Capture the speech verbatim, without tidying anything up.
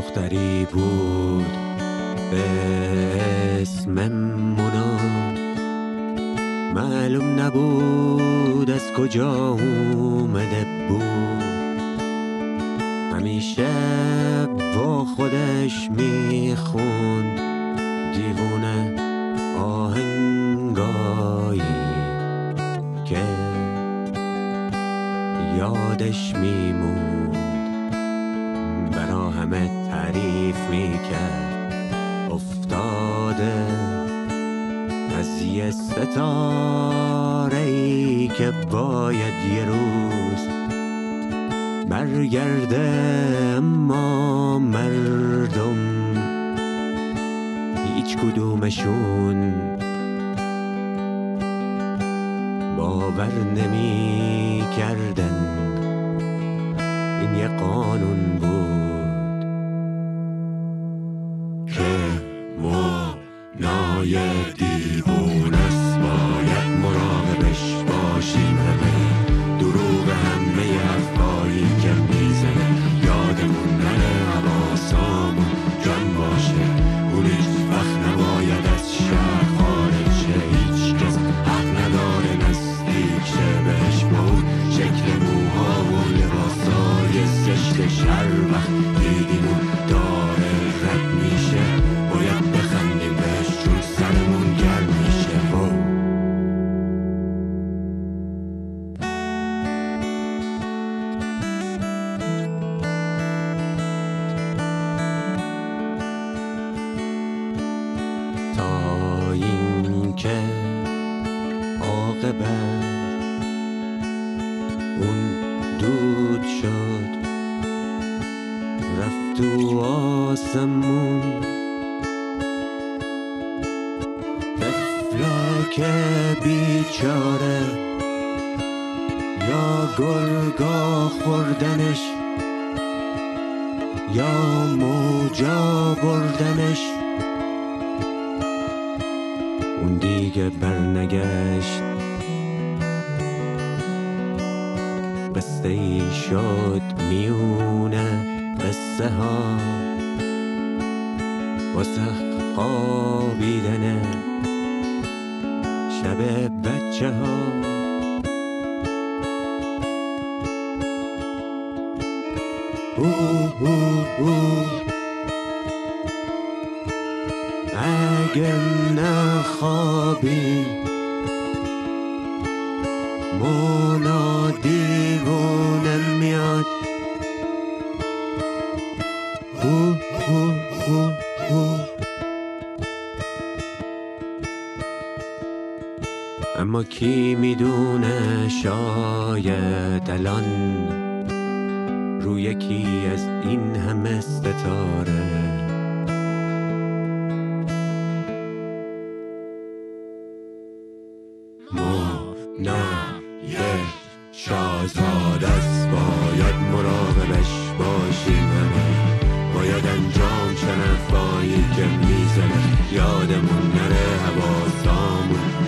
دختری بود به اسم مونا، معلوم نبود از کجا اومده بود. همیشه با خودش میخوند دیوونه آهنگایی که یادش میموند، برا همه تعریف میکرد افتاده از یه ستاره‌ای که باید یه روز برگرده، اما مردم هیچ کدومشون باور نمی کردن. این یه قانون بود که مونای دیوونه است، باید مراقبش باشیم. همه دروغ، همه حرفایی که میزنه، یادمون نره حواسامون جان باشه. اون هیچ وقت نباید از شهر خارج شه، هیچ کس حق نداره نزدیک شه بهش. با اون شکل موها و لباسای زشتش هر وقت دیدیم اون داره رد میشه، باید بخندیم بهش چون سرمون گرم میشه. تا این که عاقبت اون دود شد رفت تو آسمون، طفلک بیچاره یا گرگا خوردنش یا موجا بردنش. اون دیگه برنگشت، قصه ای شد میونه قصه ها واسه خوابیدن شب بچه ها. او او او اگه نخوابی مونا دیوونه میاد. او او او او اما کی میدونه، شاید الان رو یکی از این همه ستاره مونای شاهزاده است، باید مراقبش باشیم. همه باید انجام چه حرفایی که میزنه، یادمون نره حواسامون